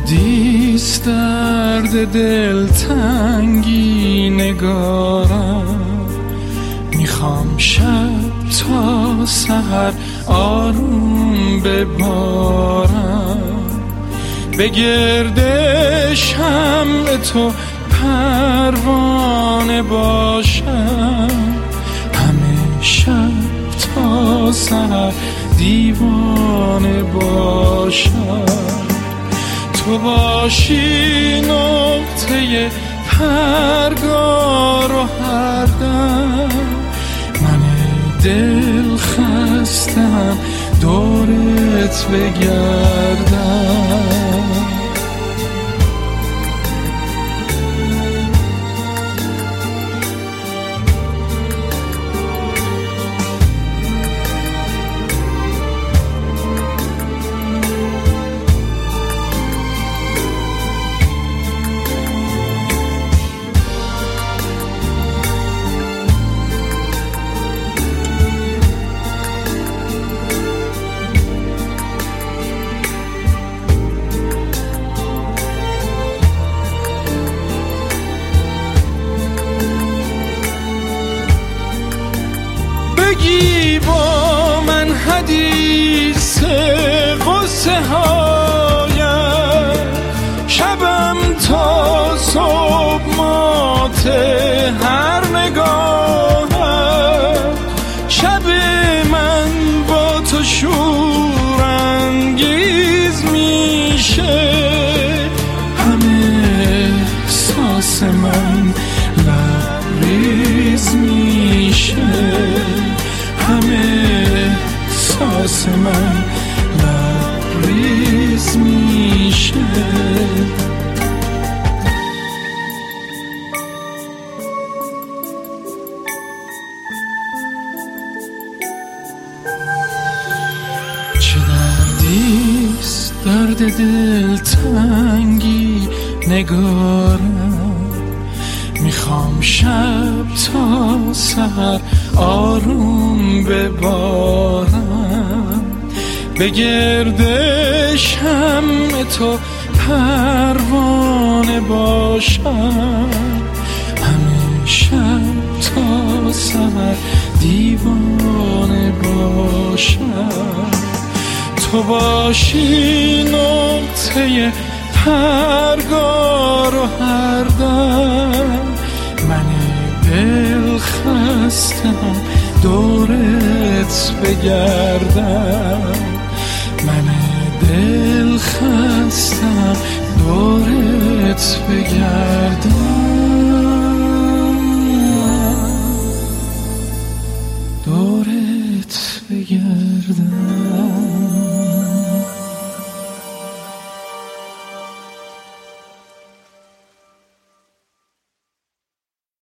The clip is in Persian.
دردیست درد دلتنگی نگارم، میخوام شب تا سحر آروم ببارم، به گرد شمع تو پروانه باشم، همه شب تا سحر دیوانه باشم. تو باشی نقطه پرگار و هر دم، من دل خستم دورت بگردم. بگی با من حدیث قصه هایم، شبم تا صبح مات هر نگاهم، شب من با تو شور انگیز میشه، همه احساس من لبریز میشه، همه احساس من لبریز میشه. چه دردیست درد دلتنگی نگارم، میخوام شب تا سحر آروم ببارم، به گرد شمع تو پروانه باشم، همه شب تا سحر دیوانه باشم. تو باشی نقطه پرگار و هر دم، من دل خستم دورت بگردم، من دل خستم دورت بگردم.